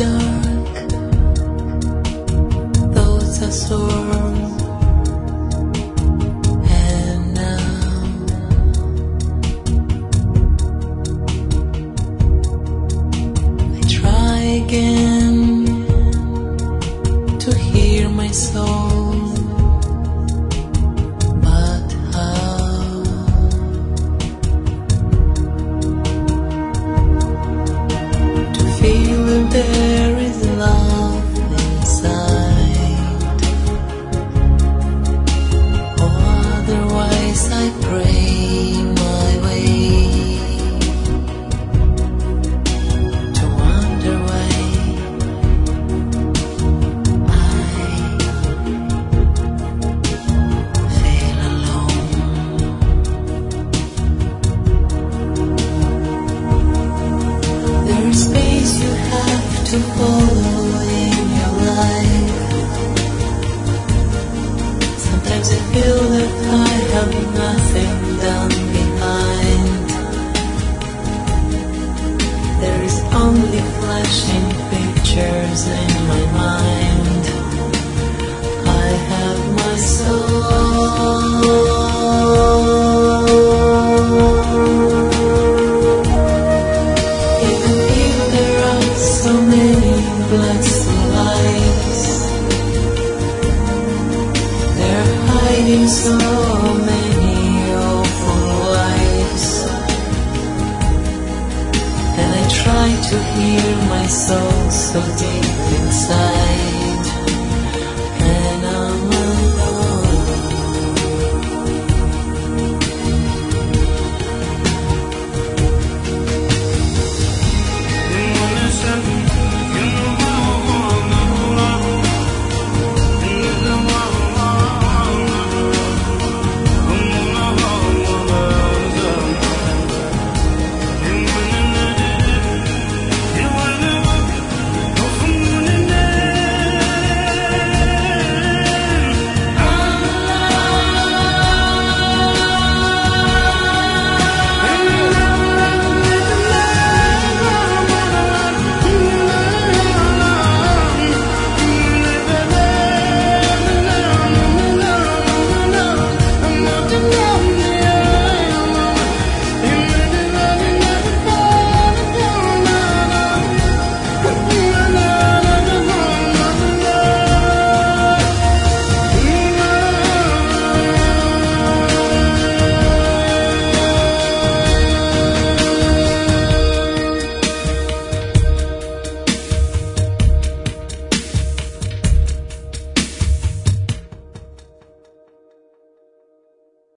dark, thoughts are storm, and now I try again to hear my soul, but how? To feel that there is love inside, or otherwise I pray my way to wander away. Space you have to follow in your life. Sometimes I feel that I have nothing done behind. There is only flashing pictures in my mind. I have my soul. So many blessed lives, they're hiding so many awful lives, and I try to hear my soul so deep inside.